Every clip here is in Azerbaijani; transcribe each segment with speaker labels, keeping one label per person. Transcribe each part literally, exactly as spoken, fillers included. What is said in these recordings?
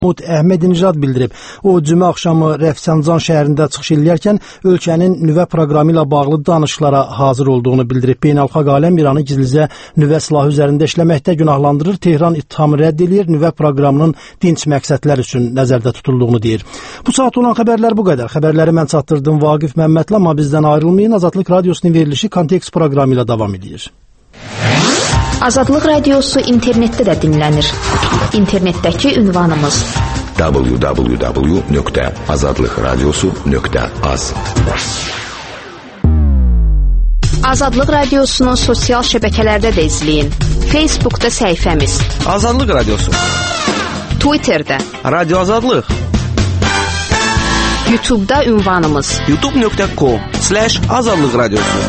Speaker 1: Mahmud Əhmədinəcad bildirib. O, cümə axşamı Rəfsancan şəhərində çıxış edərkən ölkənin nüvə proqramı ilə bağlı danışıqlara hazır olduğunu bildirib. Beynəlxalq aləm İranı gizlicə nüvə silahı üzərində işləməkdə günahlandırır. Tehran ittihamı rədd edir, nüvə proqramının dinc məqsədlər üçün nəzərdə tutulduğunu deyir. Bu saat olan xəbərlər bu qədər. Xəbərləri mən çatdırdım Vaqif Məmmədli, amma bizdən ayrılmayın. Azadlıq Radiosunun verilişi Kontekst proqramı ilə davam edir.
Speaker 2: Azadlıq Radiosu internetdə də dinlənir. İnternetdəki ünvanımız
Speaker 3: w w w nöqtə azadlıq radiosu nöqtə az.
Speaker 2: Azadlıq Radiosunu sosial şəbəkələrdə də izləyin. Facebookda səhifəmiz
Speaker 4: Azadlıq Radiosu,
Speaker 2: Twitterdə
Speaker 4: Radio Azadlıq,
Speaker 2: YouTube'da ünvanımız
Speaker 4: youtube nöqtə com slash azadlıq radiosu.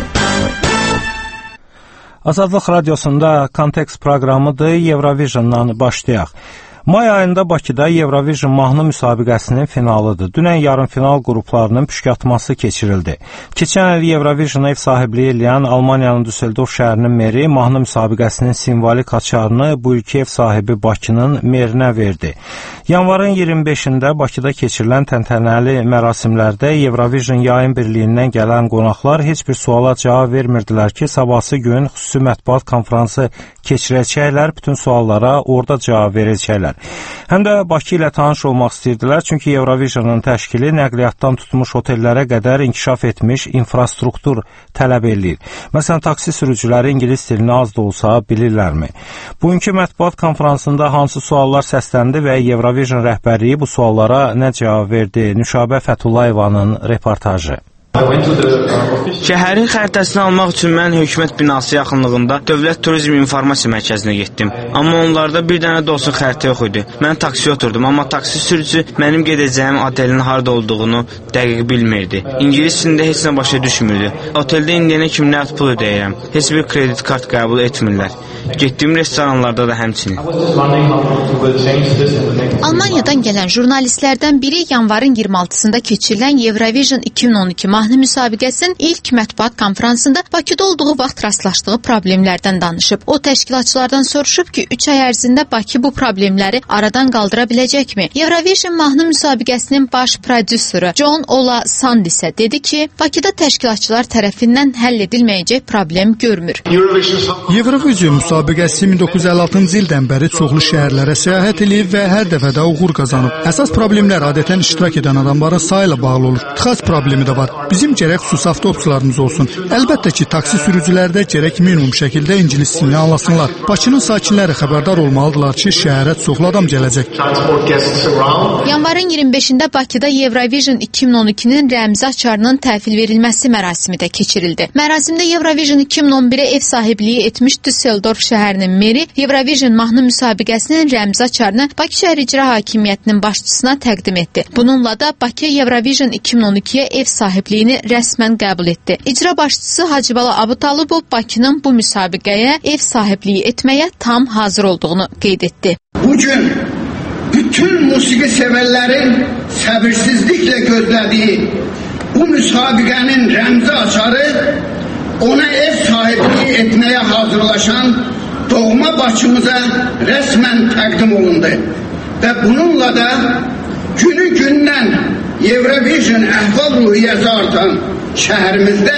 Speaker 5: Azadlıq Radiosunda Kontekst proqramıdır. Eurovision'dan başlayaq. May ayında Bakıda Eurovision mahnı müsabiqəsinin finalıdır. Dünən yarımfinal qruplarının püşkatması keçirildi. Keçən il Eurovision ev sahibliyi eləyən Almaniyanın Düsseldorf şəhərinin meri mahnı müsabiqəsinin simvolik açarını bu ilki ev sahibi Bakının merinə verdi. Yanvarın iyirmi beşində Bakıda keçirilən təntənəli mərasimlərdə Eurovision yayın birliyindən gələn qonaqlar heç bir suala cavab vermirdilər ki, sabahsı gün xüsusi mətbuat konfransı keçirəcəklər, bütün suallara orada cavab verəcəklər. Həm də Bakı ilə tanış olmaq istəyirdilər, çünki Eurovision'un təşkili nəqliyyatdan tutmuş otellərə qədər inkişaf etmiş infrastruktur tələb edir. Məsələn, taksi sürücüləri ingilis dilini az da olsa bilirlərmi? Bugünkü mətbuat konfransında hansı suallar səsləndi və Eurovision rəhbərliyi bu suallara nə cavab verdi? Nüşabə Fəthullayevanın reportajı.
Speaker 6: Şəhərin xəritəsini almaq üçün mən hökumət binası yaxınlığında Dövlət Turizm İnformasiya Mərkəzinə getdim. Amma onlarda bir dənə də olsun xəritə yox idi. Mən taksiyə oturdum, amma taksi sürücüsü mənim gedəcəyim otelin harda olduğunu dəqiq bilmirdi. İngilis dilində heç nə başa düşmürdü. Oteldə indiyənə kimi nəqd pul ödəyirəm. Heç bir kredit kart qəbul etmirlər. Getdiyim restoranlarda da həmçinin.
Speaker 7: Almaniyadan gələn jurnalistlərdən biri yanvarın iyirmi altısında keçirilən Eurovision iki min on iki mahnı müsabiqəsinin ilk mətbuat konfransında Bakıda olduğu vaxt rastlaşdığı problemlərdən danışıb. O, təşkilatçılardan soruşub ki, üç ay ərzində Bakı bu problemləri aradan qaldıra biləcəkmi? Eurovision mahnı müsabiqəsinin baş prodüsörü John Ola Sand isə dedi ki, Bakıda təşkilatçılar tərəfindən həll edilməyəcək problem görmür.
Speaker 8: Eurovision müsabiqəsi min doqquz yüz əlli altıncı ildən bəri çoxlu şəhərlərə səyahət edib və hər dəfə də uğur qazanıb. Əsas problemlər adətən iştirak edən adamların sayı ilə bağlı olur. Tıxac problemi də var. Bizim gərək xüsusi avtobuslarımız olsun. Əlbəttə ki, taksi sürücülərdə gərək minimum şəkildə ingilis dilini anlasınlar. Bakının sakinləri xəbərdar olmalıdırlar ki, şəhərə çoxlu adam gələcək.
Speaker 7: Yanvarın iyirmi beşində Bakıda Eurovision iki min on ikinin rəmzi açarının təhvil verilməsi mərasimi də keçirildi. Mərasimdə Eurovision iki min on birə ev sahibliyi etmiş Düsseldorf şəhərinin meri Eurovision mahnı müsabiqəsinin rəmzi açarını Bakı şəhər icra hakimiyyətinin başçısına təqdim etdi. Bununla da Bakı Eurovision iki min on ikiyə ev sahibliyini rəsmən qəbul etdi. İcra başçısı Hacıbala Abutalibov Bakının bu müsabiqəyə ev sahibliyi etməyə tam hazır olduğunu qeyd etdi.
Speaker 9: Bugün bütün musiqi sevərlərin səbirsizliklə gözlədiyi bu müsabiqənin rəmzi açarı ona ev sahibliyi etməyə hazırlaşan doğma Bakımıza rəsmən təqdim olundu. Və bununla da günü gündən Eurovision əhval-ruhiyyəsi artan şəhərimizdə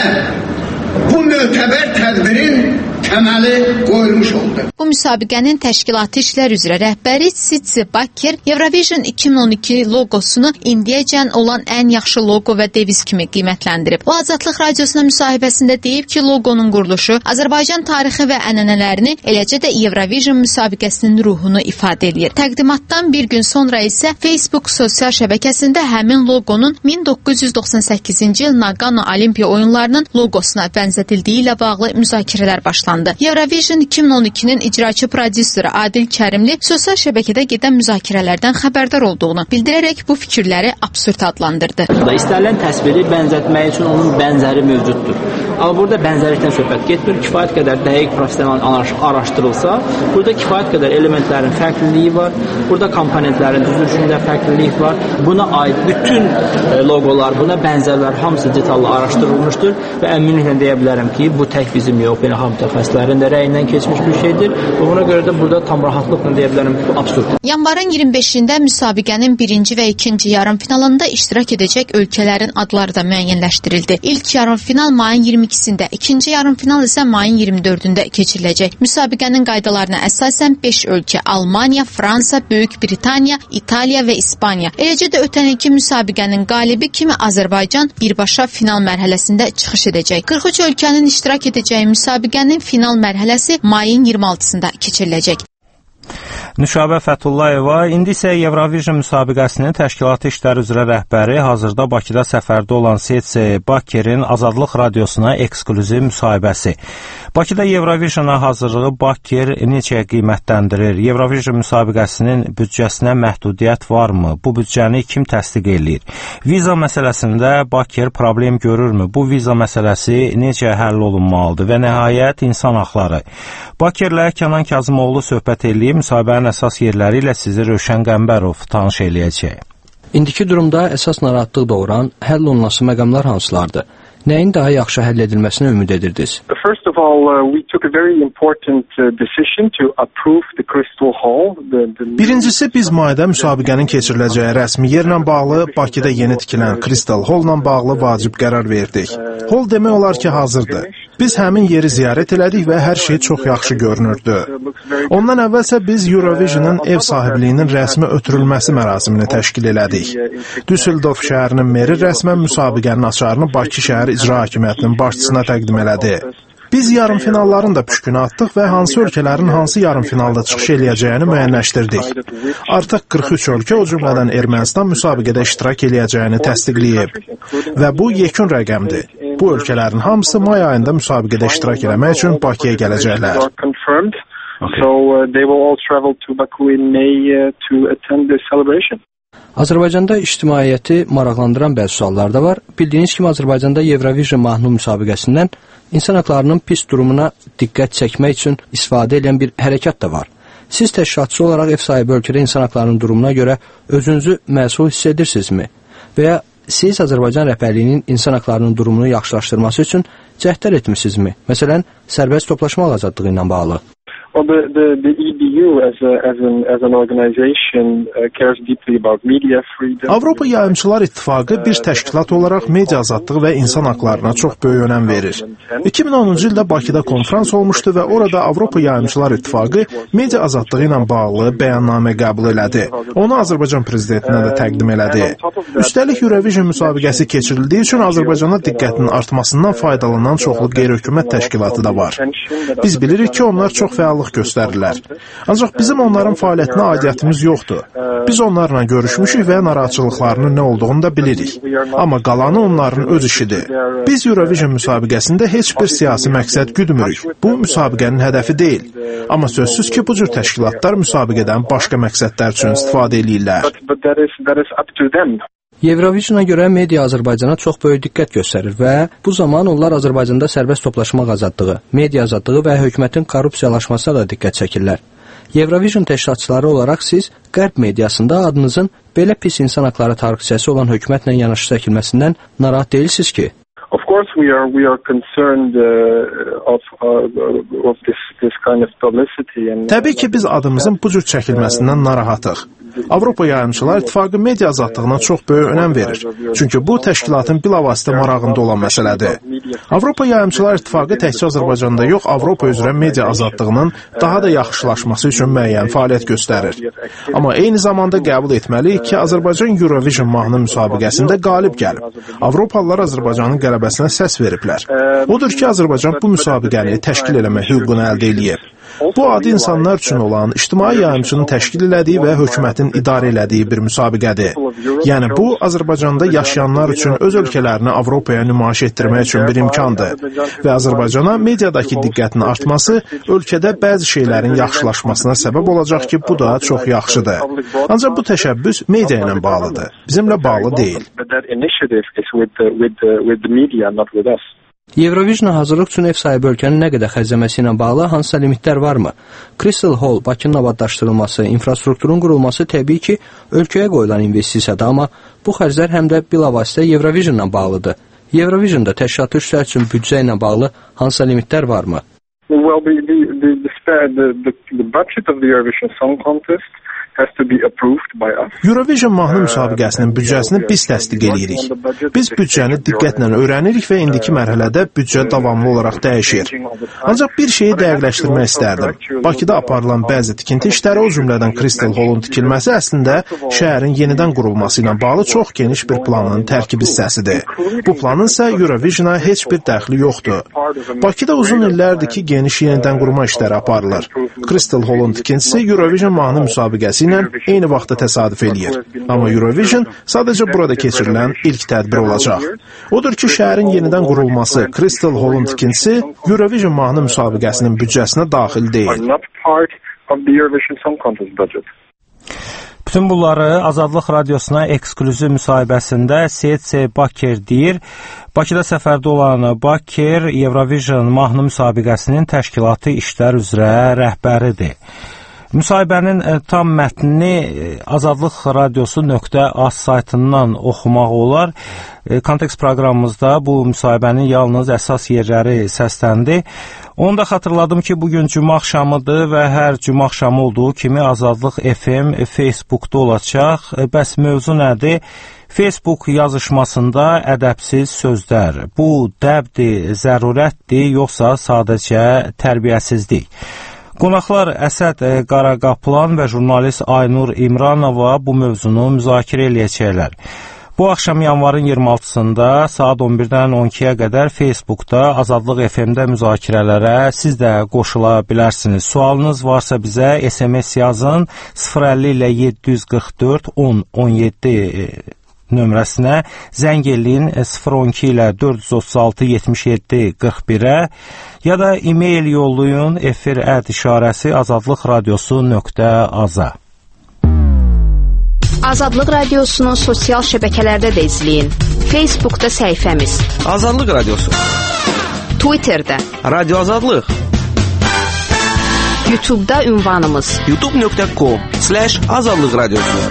Speaker 9: bu mötəbər tədbirin təməli qoyulmuş oldu.
Speaker 7: Bu müsabiqənin təşkilatı işlər üzrə rəhbəri Sitsi Baker Eurovision iki min on iki loqosunu indiyəcən olan ən yaxşı loqo və deviz kimi qiymətləndirib. O, Azadlıq Radiosuna müsahibəsində deyib ki, loqonun quruluşu Azərbaycan tarixi və ənənələrini, eləcə də Eurovision müsabiqəsinin ruhunu ifadə edir. Təqdimatdan bir gün sonra isə Facebook sosial şəbəkəsində həmin loqonun min doqquz yüz doxsan səkkizinci il Nagano Olimpiya oyunlarının loqosuna bənzədildiyi ilə bağlı müzakirələr başlandı. Eurovision iki min on ikinin icraçı prodüsörü Adil Kərimli sosial şəbəkədə gedən müzakirələrdən xəbərdar olduğunu bildirərək bu fikirləri absurd adlandırdı.
Speaker 10: İstənilən təsviri bənzətmək üçün onun bənzəri mövcuddur. Amma burada bənzərlikdən söhbət getmir. Kifayət qədər dəqiq professional araşdırılsa, burada kifayət qədər elementlərin fərqliliyi var. Burada komponentlərin düzülüşündə fərqlilik var. Buna aid bütün loqolar, buna bənzərlər hamısı detallı araşdırılmışdır və əminliklə deyə bilərəm ki, bu tək bizim yox, beynəlxalq mütəxəssislərin də rəyindən keçmiş bir şeydir. Və buna görə də burada tam rahatlıqla deyə bilərəm ki, bu absurddur.
Speaker 7: Yanvarın iyirmi beşində müsabiqənin birinci və ikinci yarımfinalında iştirak edəcək ölkələrin adları da müəyyənləşdirildi. İlk yarımfinal mayın iyirmi ikisində, ikinci yarımfinal isə mayın iyirmi dördündə keçiriləcək. Müsabiqənin qaydalarına əsasən beş ölkə Almaniya, Fransa, Böyük Britaniya, İtaliya və İspaniya. Eləcə də ötən ilki müsabiqənin qalibi kimi Azərbaycan birbaşa final mərhələsində çıxış edəcək. qırx üç ölkənin iştirak edəcəyi müsabiqənin final mərhələsi mayın iyirmi altısında keçiriləcək.
Speaker 5: Nüşabə Fətullayeva indi isə Eurovision müsabiqəsinin təşkilatı işləri üzrə rəhbəri, hazırda Bakıda səfərdə olan Setsi Bakkerin Azadlıq Radiosuna eksklüziv müsahibəsi. Bakıda Eurovisiona hazırlığı Bakker necə qiymətləndirir? Eurovision müsabiqəsinin büdcəsinə məhdudiyyət varmı? Bu büdcəni kim təsdiq eləyir? Viza məsələsində Bakker problem görürmü? Bu viza məsələsi necə həll olunmalıdır? Və nəhayət insan haqları. Bakkerlə Kənan Kazımoğlu söhbət eləyib, müsahibənin əsas yerləri ilə sizi Rövşən Qəmbərov tanış eləyəcək.
Speaker 11: İndiki durumda əsas narahatlıq doğuran həll olunması məqamlar hansılardır? Nəyin daha yaxşı həll edilməsinə ümid edirdiniz?
Speaker 12: First of all, uh, we took a very important uh, decision to approve the Crystal Hall. The, the... Birincisi, biz mayda müsabiqənin keçiriləcəyi rəsmi yerlə bağlı Bakıda yeni tikilən Crystal Hall-la bağlı vacib qərar verdik. Hall demək olar ki, hazırdır. Biz həmin yeri ziyarət elədik və hər şey çox yaxşı görünürdü. Ondan əvvəlsə biz Eurovision'ın ev sahibliyinin rəsmi ötürülməsi mərasimini təşkil elədik. Düsseldorf şəhərinin meri rəsmən müsabiqənin açarını Bakı şəhər icra hakimiyyətinin başçısına təqdim elədi. Biz yarımfinalların da püşkünü atdıq və hansı ölkələrin hansı yarımfinalda çıxış eləyəcəyini müəyyənləşdirdik. Artıq qırx üç ölkə, o cümlədən Ermənistan müsabiqədə iştirak eləyəcəyini təsdiqləyib. Və bu yekun rəqəmdir. Bu ölkələrin hamısı may ayında müsabiqədə iştirak eləmək üçün Bakıya gələcəklər.
Speaker 11: Azərbaycanda ictimaiyyəti maraqlandıran bəzi suallar da var. Bildiyiniz kimi Azərbaycanda Eurovision mahnı müsabiqəsindən insan haqlarının pis durumuna diqqət çəkmək üçün istifadə edən bir hərəkat da var. Siz təşkilatçı olaraq ev sahibi ölkədə insan haqlarının durumuna görə özünüzü məsul hiss edirsinizmi? Və ya siz Azərbaycan rəhbərliyinin insan haqlarının durumunu yaxşılaşdırması üçün cəhdlər etmisinizmi? Məsələn, sərbəst toplaşmaq azadlığı ilə bağlı.
Speaker 12: Well, the, the, the E B U as, a, as, an, as an organization uh, cares deeply about media freedom.
Speaker 13: Avropa Yayımçılar İttifaqı bir təşkilat olaraq media azadlığı və insan haqlarına çox böyük önəm verir. iki min onuncu ildə Bakıda konfrans olmuşdu və orada Avropa Yayımçılar İttifaqı media azadlığı ilə bağlı bəyannamə qəbul elədi. Onu Azərbaycan prezidentinə də təqdim elədi. Üstəlik Eurovision müsabiqəsi keçirildiyi üçün Azərbaycana diqqətin artmasından faydalanan çoxlu qeyri-hökumət təşkilatı da var. Biz bilirik ki, onlar çox fəallıq göstərirlər. Ancaq bizim onların fəaliyyətinə aidiyyətimiz yoxdur. Biz onlarla görüşmüşük və narahatçılıqlarının nə olduğunu da bilirik. Amma qalanı onların öz işidir. Biz Eurovision müsabiqəsində heç bir siyasi məqsəd güdmürük. Bu müsabiqənin hədəfi deyil. Amma sözsüz ki, bu cür təşkilatlar müsabiqədən başqa məqsədlər üçün istifadə edirlər.
Speaker 11: Eurovisiona görə media Azərbaycana çox böyük diqqət göstərir və bu zaman onlar Azərbaycanda sərbəst toplaşmaq azadlığı, media azadlığı və hökumətin korrupsiyalaşmasına da diqqət çəkirlər. Eurovision təşkilatçıları olaraq siz Qərb mediasında adınızın belə pis insan haqları tarixçəsi olan hökumətlə yanaşı çəkilməsindən narahat deyilsiniz ki?
Speaker 12: Of course we are we are concerned uh, of uh, of this this kind of publicity and
Speaker 13: Təbii ki, biz adımızın bu cür çəkilməsindən narahatıq. Avropa Yayımçılar İttifaqı media azadlığına çox böyük önəm verir. Çünki bu təşkilatın bilavasitə marağında olan məsələdir. Avropa Yayımçılar İttifaqı təkcə Azərbaycanda yox, Avropa üzrə media azadlığının daha da yaxşılaşması üçün müəyyən fəaliyyət göstərir. Amma eyni zamanda qəbul etməliyik ki, Azərbaycan Eurovision mahnı müsabiqəsində qalib gəlib. Avropalılar Azərbaycanın qələbəsinə səs veriblər. Odur ki, Azərbaycan bu müsabiqəni təşkil eləmək hüququnu əldə eləyib. Bu adi insanlar üçün olan ictimai yayımçının təşkil elədiyi və hökumətin idarə elədiyi bir müsabiqədir. Yəni bu, Azərbaycanda yaşayanlar üçün öz ölkələrini Avropaya nümayiş etdirmək üçün bir imkandır. Və Azərbaycana mediadakı diqqətin artması ölkədə bəzi şeylərin yaxşılaşmasına səbəb olacaq ki, bu da çox yaxşıdır. Ancaq bu təşəbbüs media ilə bağlıdır, bizimlə bağlı deyil.
Speaker 11: Eurovision hazırlıq üçün ev sahibi ölkənin nə qədər xərcləməsi ilə bağlı hansısa limitlər varmı? Crystal Hall, Bakının abadlaşdırılması, infrastrukturun qurulması təbii ki, ölkəyə qoyulan investisiyadır, amma bu xərclər həm də bilavasitə Eurovisionla bağlıdır. Eurovisionda təşkilatı işlər üçün büdcə ilə bağlı hansısa limitlər varmı?
Speaker 14: Well, the, the, the, the, the, the budget of the Eurovision Song Contest has to be approved by us.
Speaker 12: Eurovision mahnı müsabiqəsinin büdcəsini biz təsdiq edirik. Biz büdcəni diqqətlə öyrənirik və indiki mərhələdə büdcə davamlı olaraq dəyişir. Ancaq bir şeyi dəqiqləşdirmək istərdim. Bakıda aparılan bəzi tikinti işləri, o cümlədən Crystal Hall'un tikilməsi əslində şəhərin yenidən qurulması ilə bağlı çox geniş bir planın tərkib hissəsidir. Bu planın isə Eurovisiona heç bir dəxli yoxdur. Bakıda uzun illərdir ki, geniş yenidən qurma işləri aparılır. Crystal Hall'un tikintisi Eurovision mahnı müsabiqəsi ilə eyni vaxtda təsadüf eləyir. Amma Eurovision sadəcə burada keçirilən ilk tədbir olacaq. Odur ki, şəhərin yenidən qurulması, Crystal Hall'un tikintisi Eurovision mahnı müsabiqəsinin büdcəsinə daxil deyil.
Speaker 5: Bütün bunları Azadlıq Radiosuna eksklüziv müsahibəsində Seyid C. Baker deyir. Bakıda səfərdə olan Baker Eurovision mahnı müsabiqəsinin təşkilatı işlər üzrə rəhbəridir. Müsahibənin tam mətnini azadlıq radiosu nöqtə az saytından oxumaq olar. Kontekst proqramımızda bu müsahibənin yalnız əsas yerləri səsləndi. Onu da xatırladım ki, bugün cümə axşamıdır və hər cümə axşamı olduğu kimi Azadlıq F M Facebook'da olacaq. Bəs mövzu nədir? Facebook yazışmasında ədəbsiz sözlər. Bu dəbdir, zərurətdir, yoxsa sadəcə tərbiyəsizlik? Qonaqlar Əsəd Qaraqaplan və jurnalist Aynur İmranova bu mövzunu müzakirə eləyəcəklər. Bu axşam yanvarın iyirmi altısında saat on birdən on ikiyə qədər Facebook'da Azadlıq F M-də müzakirələrə siz də qoşula bilərsiniz. Sualınız varsa bizə S M S yazın sıfır əlli ilə yeddi yüz qırx dörd on on yeddi nömrəsinə, zəng eləyin sıfır on iki ilə dörd yüz otuz altı yetmiş yeddi qırx birə ya da e-mail yollayın efir ət işarəsi azadlıq radiosu nöqtə aza.
Speaker 2: Azadlıq Radiosunu sosial şəbəkələrdə də izləyin. Facebook'da səhifəmiz
Speaker 4: Azadlıq Radiosu,
Speaker 2: Twitter'da
Speaker 4: Radio Azadlıq,
Speaker 2: YouTube'da ünvanımız
Speaker 4: youtube nöqtə com slash azadlıq radiosu.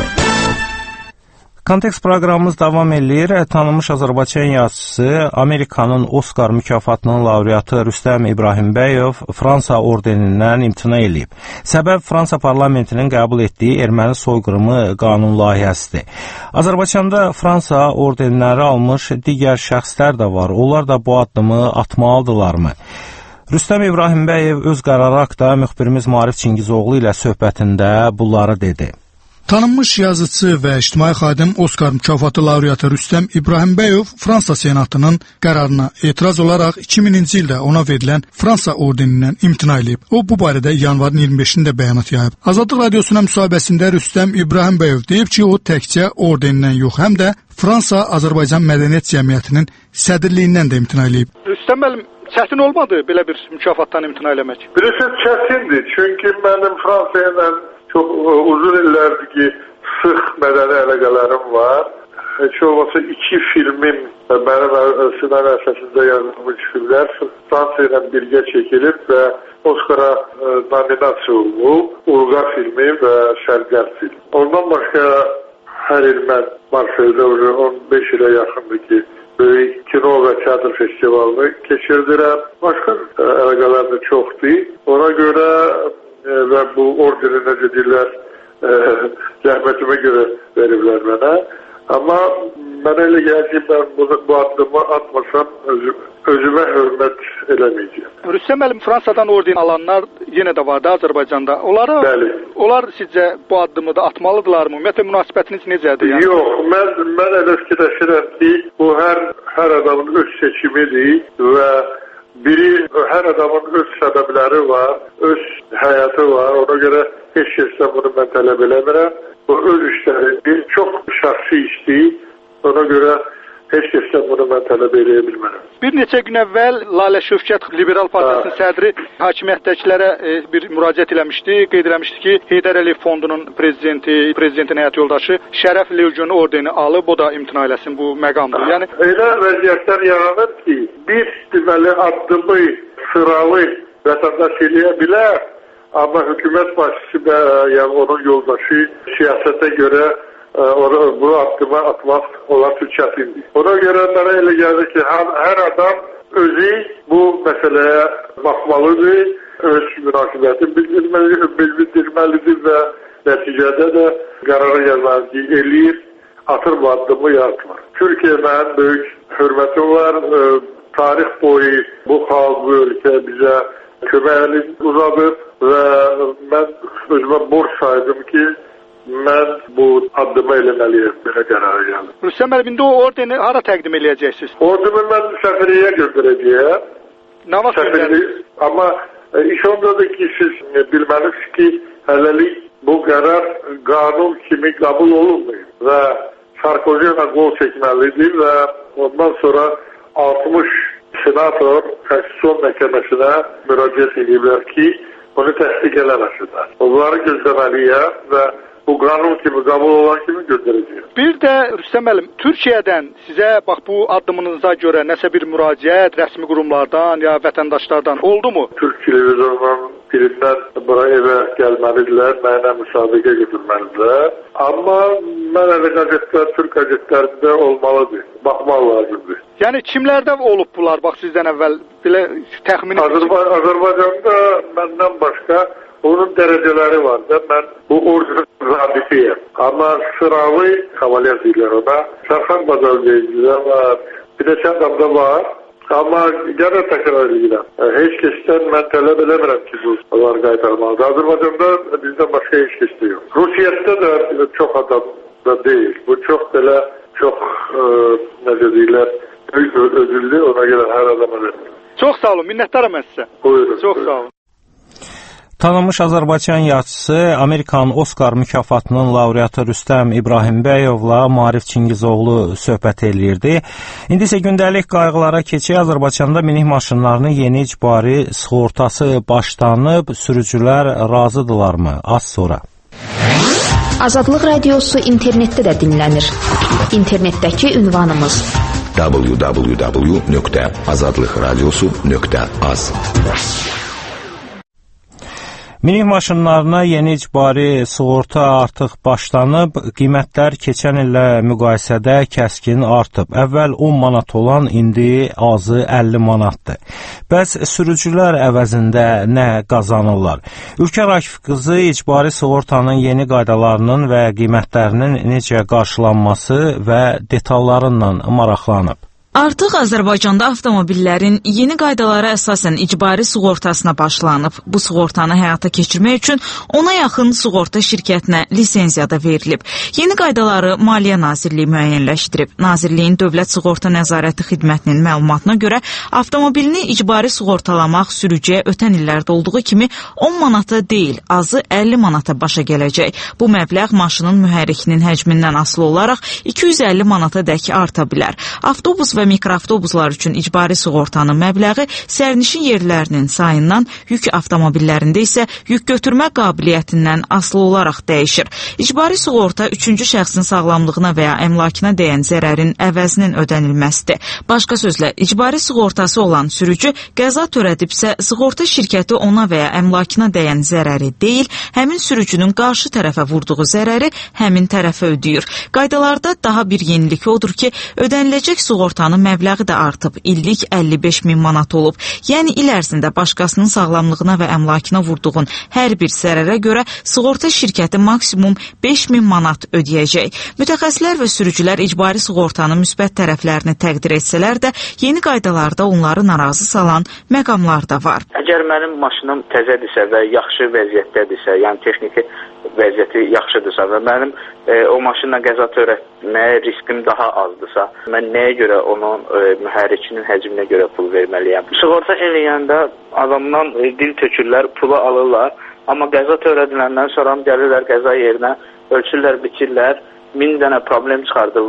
Speaker 5: Kontekst proqramımız davam edir. Tanınmış Azərbaycan yazıçısı, Amerikanın Oscar mükafatının laureatı Rüstəm İbrahimbəyov Fransa ordenindən imtina eləyib. Səbəb Fransa parlamentinin qəbul etdiyi erməni soyqırımı qanun layihəsidir. Azərbaycanda Fransa ordenləri almış digər şəxslər də var. Onlar da bu addımı atmalıdırlarmı? Rüstəm İbrahimbəyov öz qərarı haqqında müxbirimiz Maarif Çingizoğlu ilə söhbətində bunları dedi.
Speaker 8: Tanınmış yazıcı və ictimai xadim Oscar mükafatı laureatı Rüstəm İbrahimbəyov Fransa Senatının qərarına etiraz olaraq iki mininci ildə ona verilən Fransa ordenindən imtina edib. O, bu barədə yanvarın iyirmi beşində bəyanat yayıb. Azadlıq Radiosuna müsahibəsində Rüstəm İbrahimbəyov deyib ki, o təkcə ordenindən yox, həm də Fransa Azərbaycan Mədəniyyət Cəmiyyətinin sədrliyindən də imtina edib.
Speaker 15: Rüstəm müəllim, çətin olmadı belə bir mükafatdan imtina eləmək?
Speaker 16: Bilirsiniz, çətindir. Çünki mənim Fransa ilə çox uzun illərdir ki, sıx mədəni əlaqələrim var. Heç olmasa iki filmin, mənim ssenari əsasında yazılmış filmlər Fransa ilə birgə çəkilib və Oscar'a nominasiya olub. Ulqa filmi və Şərqər filmi. Ondan başqa hər il mən Marseldə on beş ilə yaxındır ki, böyük kino və teatr festivalını keçirdirəm. Başqa əlaqələr də çoxdur. Ona görə və bu ordeni necə deyirlər, rəhmətimə görə veriblər mənə. Amma mənə elə gəlir ki, mən bu, bu addımı atmasam özüm, özümə hörmət eləməyəcəm.
Speaker 15: Rüstəm müəllim, Fransadan orden alanlar yenə də vardı Azərbaycanda. Onlara,
Speaker 16: Bəli.
Speaker 15: Onlar sizcə bu addımı da atmalıdırlarmı? Ümumiyyətlə münasibətiniz necədir? Yəni?
Speaker 16: Yox, mən, mən elə fikirləşirəm ki, bu hər, hər adamın öz seçimidir və biri, hər adamın öz səbəbləri var, öz həyatı var. Ona görə heç kəsdən bunu mən tələb eləmirəm. Bu öz işləri çox şəxsi işdir. Ona görə heç kəsdən bunu mən tələb eləyə bilmərəm.
Speaker 15: Bir neçə gün əvvəl Lalə Şövkət Liberal Partiyasının sədri hakimiyyətdəkilərə e, bir müraciət eləmişdi. Qeyd eləmişdi ki, Heydər Əliyev Fondunun prezidenti, prezidentin həyat yoldaşı Şərəf Legionu ordeni alıb, o da imtina eləsin bu məqamdır. Yəni
Speaker 16: elə vəziyyətlər yaranır ki, bir deməli addımı sıralı vətəndaş eləyə bilər, amma hökumət başçısı və yəni onun yoldaşı siyasətə görə ə, bu addımı atmaq onlar üçün çətindir. Ona görə mənə elə gəlir ki, hər, hər adam özü bu məsələyə baxmalıdır, öz münasibətini bildirməlidir, bildirməlidir və nəticədə də qərara gəlməlidir, eləyir, atır bu addımı yaratmır. Türkiyə mənim böyük hörmətim var, ə, tarix boyu bu xalq, bu ölkə bizə köməyini uzadır və mən özümə borc saydım ki, mən bu addımı eləməliyəm, belə qərara gəldim.
Speaker 15: Rüstəm müəllim, indi o ordeni hara təqdim eləyəcəksiniz?
Speaker 16: Ordeni mən səfirliyə göndərəcəyəm.
Speaker 15: Nə vaxt göndərəcəksiniz?
Speaker 16: Amma e, iş ondadır ki, siz e, bilməlisiniz ki, hələlik bu qərar qanun kimi qəbul olunmuyor və Sarkozy ilə qol çəkməlidir və ondan sonra altmış senator Konstitusiyon Məhkəməsinə müraciət ediblər ki, bunu təsdiq eləməsinlər. Onları gözləməliyəm və bu qanun kimi, qəbul olan kimi göndərəcəyəm.
Speaker 15: Bir də Rüstəm müəllim, Türkiyədən sizə bax bu addımınıza görə nəsə bir müraciət rəsmi qurumlardan ya vətəndaşlardan oldu mu?
Speaker 16: Türk televizorunun birindən bura evə gəlməlidirlər, mənə müsabiqə götürməlidirlər. Amma mən elə qəzetlər, Türk qəzetlərində olmalıdır, baxmaq lazımdır.
Speaker 15: Yəni kimlərdə olub bunlar, bax sizdən əvvəl belə təxmini?
Speaker 16: Azərba Azərbaycanda məndən başqa onun dərəcələri var da, mən bu ordunun zabitiyəm. Amma sıravi kavaler deyirlər ona, Sərxan Bazarlıyıcıda var, bir də Çandamda var. Amma gələ təkrar edirəm. Heç kəsdən mən tələb eləmirəm ki, bunlar qaytarmalıdır. Azərbaycanda bizdən başqa heç kəs də yox. Rusiyyətdə də çox adam da deyil. Bu çox belə, çox, e, necə deyirlər, özüllü, ona görə hər adama vermir.
Speaker 15: Çox sağ olun, minnətdaram mən sizə.
Speaker 16: Buyurun.
Speaker 15: Çox sağ olun.
Speaker 5: Tanınmış Azərbaycan yazıçısı, Amerikanın Oskar mükafatının laureatı Rüstəm İbrahimbəyovla Maarif Çingizoğlu söhbət eləyirdi. İndi isə gündəlik qayğılara keçək. Azərbaycanda minik maşınlarının yeni icbari sığortası başlanıb, sürücülər razıdırlarmı? Az sonra.
Speaker 2: Azadlıq radiosu internetdə də dinlənir. İnternetdəki ünvanımız
Speaker 3: w w w nöqtə azadlıq radiosu nöqtə az.
Speaker 5: Minik maşınlarına yeni icbari sığorta artıq başlanıb, qiymətlər keçən illə müqayisədə kəskin artıb. Əvvəl on manat olan indi azı əlli manatdır. Bəs sürücülər əvəzində nə qazanırlar? Ülkər Akif qızı icbari sığortanın yeni qaydalarının və qiymətlərinin necə qarşılanması və detallarından maraqlanıb.
Speaker 17: Artıq Azərbaycanda avtomobillərin yeni qaydalara əsasən icbari sığortasına başlanıb. Bu sığortanı həyata keçirmək üçün ona yaxın sığorta şirkətinə lisenziya da verilib. Yeni qaydaları Maliyyə Nazirliyi müəyyənləşdirib. Nazirliyin Dövlət Sığorta Nəzarəti Xidmətinin məlumatına görə avtomobilini icbari sığortalamaq sürücüyə ötən illərdə olduğu kimi on manata deyil, azı əlli manata başa gələcək. Bu məbləğ maşının mühərrikinin həcmindən asılı olaraq iki yüz əlli manata dək arta bilər. Avtobus və mikroavtobuslar üçün icbari sığortanın məbləği sərnişin yerlərinin sayından, yük avtomobillərində isə yük götürmə qabiliyyətindən asılı olaraq dəyişir. İcbari sığorta üçüncü şəxsin sağlamlığına və ya əmlakına dəyən zərərin əvəzinin ödənilməsidir. Başqa sözlə, icbari sığortası olan sürücü qəza törədibsə, sığorta şirkəti ona və ya əmlakına dəyən zərəri deyil, həmin sürücünün qarşı tərəfə vurduğu zərəri həmin tərəfə ödəyir. Qaydalarda daha bir yenilik odur ki, ödəniləcək sığortanın məbləği də artıb, illik əlli beş min manat olub. Yəni il ərzində başqasının sağlamlığına və əmlakına vurduğun hər bir zərərə görə sığorta şirkəti maksimum beş min manat ödəyəcək. Mütəxəssislər və sürücülər icbari sığortanın müsbət tərəflərini təqdir etsələr də, yeni qaydalarda onları narazı salan məqamlar da var.
Speaker 10: Əgər mənim maşınım təzədirsə və yaxşı vəziyyətdədirsə, yəni texniki vəziyyəti yaxşıdırsa və mənim e, o maşınla qəza törətməyə riskim daha azdırsa, mən nəyə görə onun e, mühərrikinin həcminə görə pul verməliyəm? Sığorta eləyəndə adamdan e, dil tökürlər, pulu alırlar, amma qəza törədiləndən sonra gəlirlər qəza yerinə, ölçürlər, biçirlər, min dənə problem çıxardırlar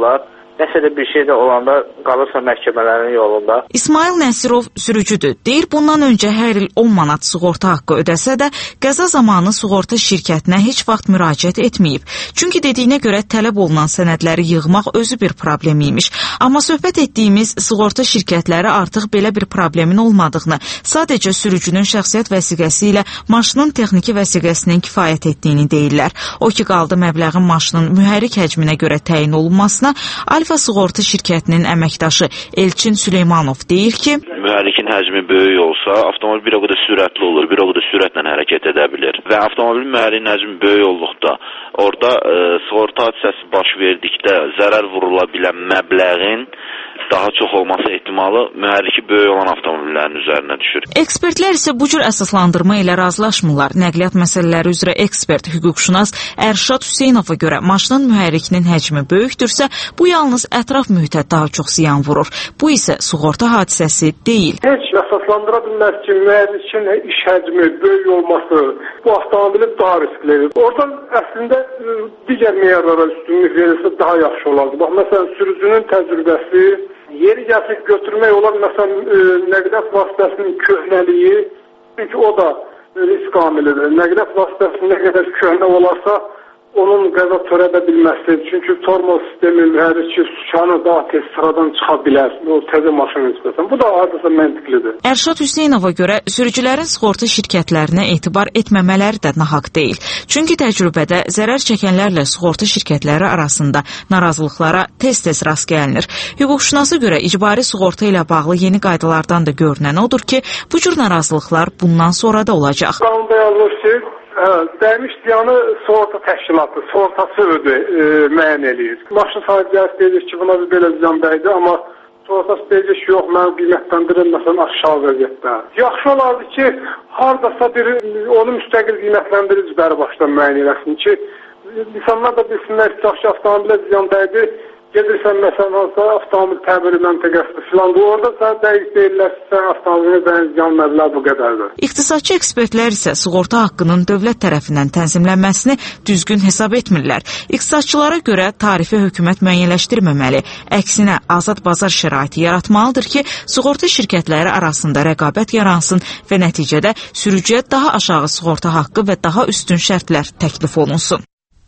Speaker 18: Nəsə də bir şey də olanda qalırsa məhkəmələrin yolunda.
Speaker 17: İsmail Nəsirov sürücüdür. Deyir, bundan öncə hər il on manat sığorta haqqı ödəsə də qəza zamanı sığorta şirkətinə heç vaxt müraciət etməyib. Çünki dediyinə görə tələb olunan sənədləri yığmaq özü bir problem imiş. Amma söhbət etdiyimiz sığorta şirkətləri artıq belə bir problemin olmadığını, sadəcə sürücünün şəxsiyyət vəsiqəsi ilə maşının texniki vəsiqəsinin kifayət etdiyini deyirlər. O ki, qaldı məbləğin maşının mühərrik həcminə görə təyin olunmasına, Alfa Sığorta şirkətinin əməkdaşı Elçin Süleymanov deyir ki,
Speaker 19: mühərrikin həcmi böyük olsa, avtomobil bir o qədər sürətli olur, bir o qədər sürətlə hərəkət edə bilir və avtomobilin mühərrikin həcmi böyük olduqda, orada e, sığorta hadisəsi baş verdikdə zərər vurula bilən məbləğin daha çox olması ehtimalı mühərriki böyük olan avtomobillərin üzərinə düşür.
Speaker 17: Ekspertlər isə bu cür əsaslandırma ilə razılaşmırlar. Nəqliyyat məsələləri üzrə ekspert, hüquqşünas Ərşad Hüseynova görə maşının mühərrikinin həcmi böyükdürsə, bu yalnız ətraf mühitə daha çox ziyan vurur. Bu isə sığorta hadisəsi deyil.
Speaker 16: Heç əsaslandıra bilməz ki, mühərrikin iş həcmi böyük olması bu avtomobili daha risklidir. Oradan əslində digər meyarlara üstünlük verilsə daha yaxşı olardı. Bax, məsələn, sürücünün təcrübəsi, yeri gətirib götürmək olar, məsələn, nəqliyyat vasitəsinin köhnəliyi, çünki o da risk amilidir. Nəqliyyat vasitəsinin nə qədər köhnə olarsa, onun qəza törədə bilməsi, çünki tormoz sistemi, mühərriki, sükanı daha tez sıradan çıxa bilər, o təzə maşın nisbətən. Bu da adətən məntiqlidir.
Speaker 17: Ərşad Hüseynova görə sürücülərin sığorta şirkətlərinə etibar etməmələri də nahaq deyil. Çünki təcrübədə zərər çəkənlərlə sığorta şirkətləri arasında narazılıqlara tez-tez rast gəlinir. Hüquqşünasa görə icbari sığorta ilə bağlı yeni qaydalardan da görünən odur ki, bu cür narazılıqlar bundan sonra da olacaq.
Speaker 16: Qanunda yazılır ki, dəymiş ziyanı sığorta təşkilatı, sığortası ödü, e, müəyyən eləyir. Maşın sahibi gəlib deyir ki, buna bir belə ziyan dəydi, amma sığortası deyir ki, yox, mən qiymətləndirirəm məsələn aşağı vəziyyətdə. Yaxşı olardı ki, hardasa bir onu müstəqil qiymətləndiriciləri başdan müəyyən eləsin ki, insanlar da bilsinlər ki, avtomobilə ziyan dəydi, gedirsən məsələn hansısa avtomobil təmiri məntəqəsində filan, bu orada sən dəqiq deyirlər ki, sən avtomobilə ziyan məbləği bu qədərdir.
Speaker 17: İqtisadçı ekspertlər isə sığorta haqqının dövlət tərəfindən tənzimlənməsini düzgün hesab etmirlər. İqtisadçılara görə tarifi hökumət müəyyənləşdirməməli, əksinə azad bazar şəraiti yaratmalıdır ki, sığorta şirkətləri arasında rəqabət yaransın və nəticədə sürücüyə daha aşağı sığorta haqqı və daha üstün şərtlər təklif olunsun.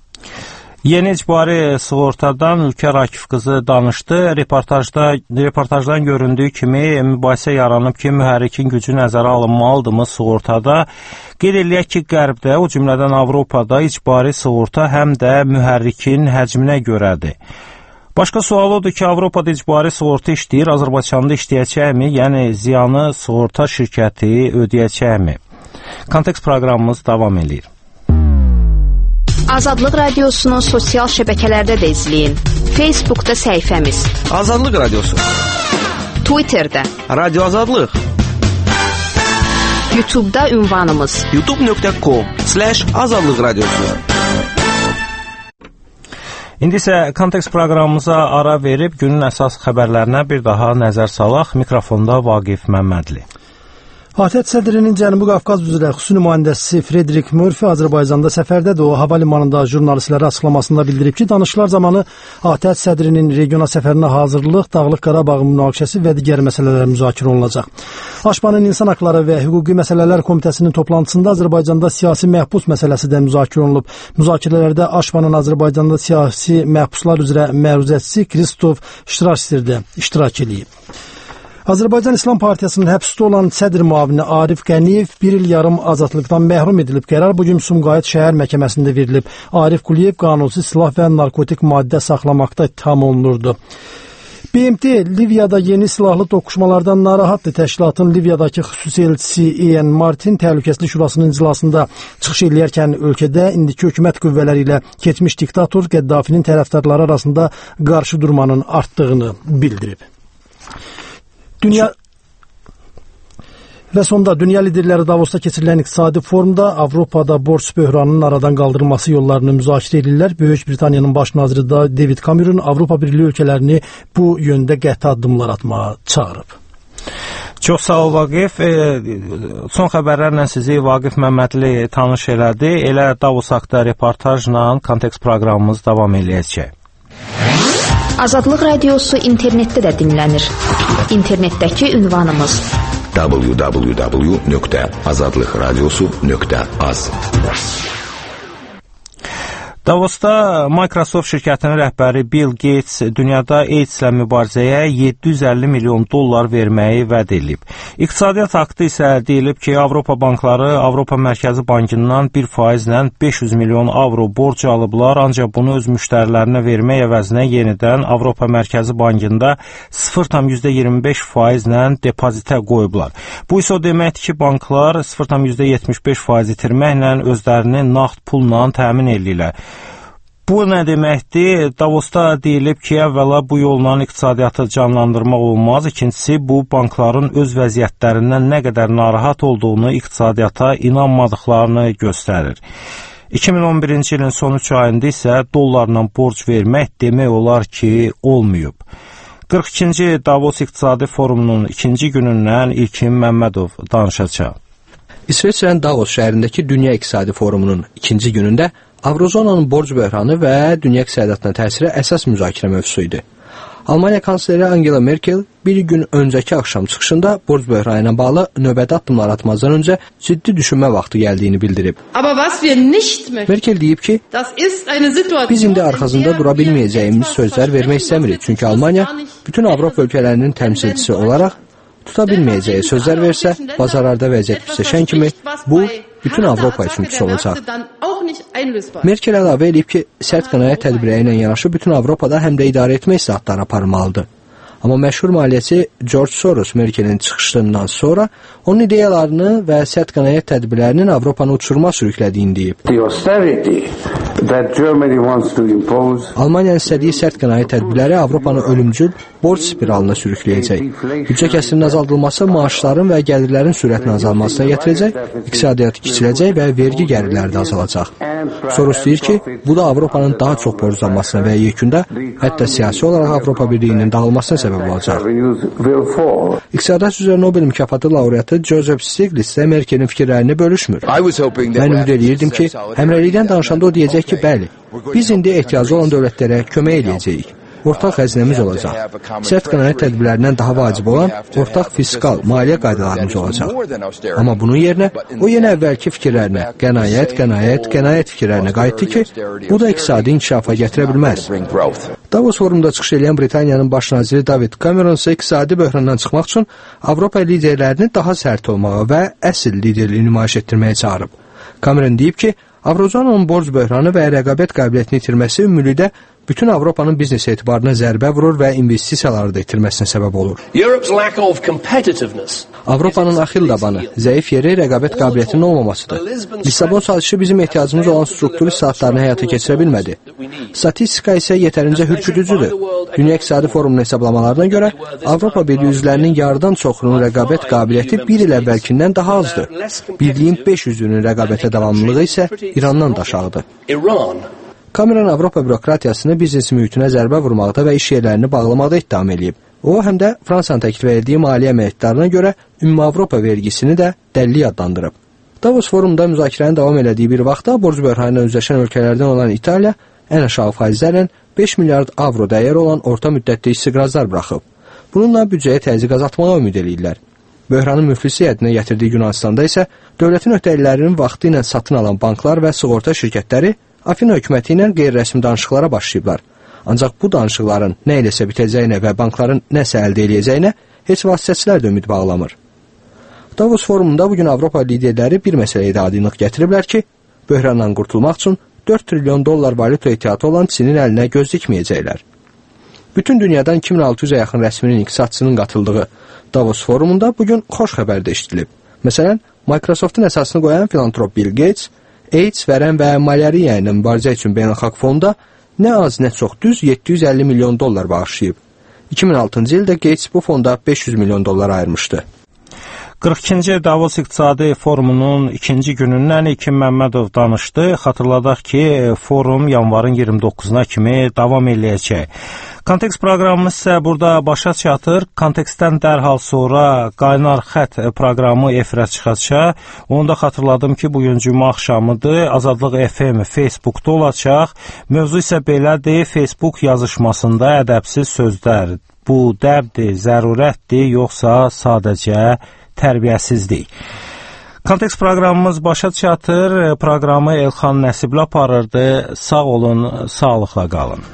Speaker 5: Yeni icbari sığortadan Ülkər Akif qızı danışdı. Reportajda, reportajdan göründüyü kimi mübahisə yaranıb ki, mühərrikin gücü nəzərə alınmalıdırmı sığortada? Qeyd eləyək ki, Qərbdə, o cümlədən Avropada icbari sığorta həm də mühərrikin həcminə görədir. Başqa sual odur ki, Avropada icbari sığorta işləyir, Azərbaycanda işləyəcəkmi? Yəni, ziyanı sığorta şirkəti ödəyəcəkmi? Kontekst proqramımız davam edir.
Speaker 2: Azadlıq Radiosunu sosial şəbəkələrdə də izləyin. Facebookda səhifəmiz
Speaker 4: Azadlıq Radiosu,
Speaker 2: Twitterdə
Speaker 4: Radio Azadlıq,
Speaker 2: YouTube'da ünvanımız
Speaker 4: youtube nöqtə com slash azadlıq radiosu.
Speaker 5: İndi isə kontekst proqramımıza ara verib günün əsas xəbərlərinə bir daha nəzər salaq. Mikrofonda Vaqif Məmmədli.
Speaker 1: A T E T sədrinin Cənubi Qafqaz üzrə xüsusi nümayəndəsi Fredrik Murphy Azərbaycanda səfərdədir. O, hava limanında jurnalistlərə açıqlamasında bildirib ki, danışıqlar zamanı A T E T sədrinin regiona səfərinə hazırlıq, Dağlıq Qarabağın münaqişəsi və digər məsələlər müzakirə olunacaq. Aşpanın İnsan Haqları və Hüquqi Məsələlər Komitəsinin toplantısında Azərbaycanda siyasi məhbus məsələsi də müzakirə olunub. Müzakirələrdə Aşpanın Azərbaycanda siyasi məhbuslar üzrə məruzətçisi Kristof Ştrasserdə iştirak edib. Azərbaycan İslam Partiyasının həbsdə olan sədr müavini Arif Qəniyev bir il yarım azadlıqdan məhrum edilib. Qərar bugün Sumqayıt şəhər məhkəməsində verilib. Arif Quliyev qanunsuz silah və narkotik maddə saxlamaqda ittiham olunurdu. B M T Liviyada yeni silahlı toqquşmalardan narahatdır. Təşkilatın Liviyadakı xüsusi elçisi Ian Martin Təhlükəsizlik Şurasının iclasında çıxış edərkən ölkədə indiki hökumət qüvvələri ilə keçmiş diktator Qəddafinin tərəfdarları arasında qarşı durmanın artdığını bildirib. Dünya və sonda dünya liderləri Davosda keçirilən iqtisadi forumda Avropada borc böhranının aradan qaldırılması yollarını müzakirə edirlər. Böyük Britaniyanın baş naziri David Cameron Avropa Birliyi ölkələrini bu yöndə qəti addımlar atmağa çağırıb.
Speaker 5: Çox sağ ol Vaqif. E, son xəbərlərlə sizi Vaqif Məmmədli tanış elədi. Elə Davos haqqında reportajla kontekst proqramımız davam eləyəcək.
Speaker 2: Azadlıq Radiosu internetdə də dinlənir. İnternetdəki ünvanımız
Speaker 3: w w w nöqtə azadlıq radiosu nöqtə az.
Speaker 5: Davosda Microsoft şirkətinin rəhbəri Bill Gates dünyada AIDS-lə mübarizəyə yeddi yüz əlli milyon dollar verməyi vəd edib. İqtisadiyyat aktı isə deyilib ki, Avropa bankları Avropa Mərkəzi Bankından bir faizlə beş yüz milyon avro borc alıblar, ancaq bunu öz müştərilərinə vermək əvəzinə yenidən Avropa Mərkəzi Bankında sıfır tam iyirmi beş faizlə depozitə qoyublar. Bu isə o deməkdir ki, banklar sıfır tam yetmiş beş faiz itirməklə özlərini nağd pulla təmin edirlər. Bu nə deməkdir? Davosda deyilib ki, əvvəla bu yolla iqtisadiyyatı canlandırmaq olmaz. İkincisi, bu bankların öz vəziyyətlərindən nə qədər narahat olduğunu, iqtisadiyyata inanmadıqlarını göstərir. iki min on birinci ilin son üç ayında isə dollarla borc vermək demək olar ki, olmayıb. qırx ikinci Davos İqtisadi Forumunun ikinci günündən İlkin Məmmədov danışacaq.
Speaker 11: İsveçrənin Davos şəhərindəki Dünya İqtisadi Forumunun ikinci günündə Avrozonanın borc böhranı və dünya iqtisadiyyatına təsiri əsas müzakirə mövzusu idi. Almaniya kansleri Angela Merkel bir gün öncəki axşam çıxışında borc böhranı ilə bağlı növbəti addımlar atmazdan öncə ciddi düşünmə vaxtı gəldiyini bildirib. Merkel deyib ki, biz indi arxasında dura bilməyəcəyimiz sözlər vermək istəmirik, çünki Almaniya bütün Avropa ölkələrinin təmsilçisi olaraq tuta bilməyəcəyi sözlər versə, bazarlarda vəziyyət pisləşən kimi bu bütün Avropa üçün pis olacaq. Merkel əlavə edib ki, sərt qənaət tədbirləri ilə yanaşı bütün Avropada həm də idarə etmə islahatları aparılmalıdır. Amma məşhur maliyyəçi George Soros Merkelin çıxışından sonra onun ideyalarını və sərt qənaət tədbirlərinin Avropanı uçuruma sürüklədiyini deyib. Almaniyanın istədiyi sərt qənaət tədbirləri Avropanı ölümcül borc spiralına sürükləyəcək. Büdcə kəsirinin azaldılması maaşların və gəlirlərin sürətinin azalmasına gətirəcək, iqtisadiyyat kiçiləcək və vergi gəlirləri də azalacaq. Soros deyir ki, bu da Avropanın daha çox borclanmasına və yekunda hətta siyasi olaraq Avropa Birliyinin dağılmasına səbəb olacaq. İqtisadiyyat üzrə Nobel mükafatı laureatı Joseph Stiglitz də Merkelin fikirlərini bölüşmür. Mən ümid edirdim ki, həmrəylikdən danışanda o deyəcək ki, bəli, biz indi ehtiyacı olan dövlətlərə kömək edəcəyik. Ortaq xəzinəmiz olacaq. Sərt qənaət tədbirlərindən daha vacib olan ortaq fiskal, maliyyə qaydalarımız olacaq. Amma bunun yerinə o yenə əvvəlki fikirlərinə, qənaət, qənaət, qənaət fikirlərinə qayıtdı ki, bu da iqtisadi inkişafa gətirə bilməz. Davos forumunda çıxış edən Britaniyanın baş naziri David Cameron isə iqtisadi böhrandan çıxmaq üçün Avropa liderlərini daha sərt olmağa və əsl liderliyi nümayiş etdirməyə çağırıb. Cameron deyib ki, Avrozonanın borc böhranı və rəqabət qabiliyyətini itirməsi ümumilikdə bütün Avropanın biznes etibarına zərbə vurur və investisiyaları da itirməsinə səbəb olur. Avropanın axil dabanı, zəif yeri rəqabət qabiliyyətinin olmamasıdır. Lissabon sazişi bizim ehtiyacımız olan struktur islahatlarını həyata keçirə bilmədi. Statistika isə yetərincə hürküdücüdür. Dünya İqtisadi Forumunun hesablamalarına görə Avropa Birliyi üzvlərinin yarıdan çoxunun rəqabət qabiliyyəti bir il əvvəlkindən daha azdır. Birliyin beş yüzünün rəqabətə davamlılığı isə İrandan da aşağıdır. Cameron Avropa bürokratiyasını biznes mühitinə zərbə vurmaqda və iş yerlərini bağlamaqda ittiham edib. O, həm də Fransanın təklif etdiyi maliyyə əməliyyatlarına görə Ümumi Avropa vergisini də dəllik adlandırıb. Davos forumunda müzakirənin davam elədiyi bir vaxtda borc böhranı ilə üzləşən ölkələrdən olan İtaliya ən aşağı faizlərlə beş milyard avro dəyər olan orta müddətli istiqrazlar buraxıb. Bununla büdcəyə təzyiq azaltmağa ümid edirlər. Böhranın müflislik hədinə gətirdiyi Yunanistanda isə dövlətin öhdəliklərinin vaxtı ilə satın alan banklar və sığorta şirkətləri Afina hökuməti ilə qeyri-rəsmi danışıqlara başlayıblar. Ancaq bu danışıqların nə eləsə bitəcəyinə və bankların nəsə əldə eləyəcəyinə heç vasitəçilər də ümid bağlamır. Davos forumunda bugün Avropa liderləri bir məsələyə də aydınlıq gətiriblər ki, böhrandan qurtulmaq üçün dörd trilyon dollar valyuta ehtiyatı olan Çinin əlinə göz dikməyəcəklər. Bütün dünyadan iki min altı yüzə yaxın rəsminin iqtisadçının qatıldığı Davos forumunda bugün xoş xəbər də eşidilib. Məsələn, Microsoftun əsasını qoyan filantrop Bill Gates AIDS, vərəm və malyariya ilə mübarizə üçün beynəlxalq fonda nə az nə çox düz yeddi yüz əlli milyon dollar bağışlayıb. iki min altıncı ildə Gates bu fonda beş yüz milyon dollar ayırmışdı.
Speaker 5: qırx ikinci Davos İqtisadi Forumunun ikinci günündən İlkin Məmmədov danışdı. Xatırladaq ki, forum yanvarın iyirmi doqquzuna kimi davam eləyəcək. Kontekst proqramımız isə burada başa çatır. Kontekstdən dərhal sonra Qaynar Xətt proqramı efirə çıxacaq. Onu da xatırladım ki, bugün cümə axşamıdır. Azadlıq F M Facebookda olacaq. Mövzu isə belədir. Facebook yazışmasında ədəbsiz sözlər. Bu dəbdir, zərurətdir, yoxsa sadəcə tərbiyəsizlik. Kontekst proqramımız başa çatır. Proqramı Elxan Nəsibli aparırdı. Sağ olun, sağlıqla qalın.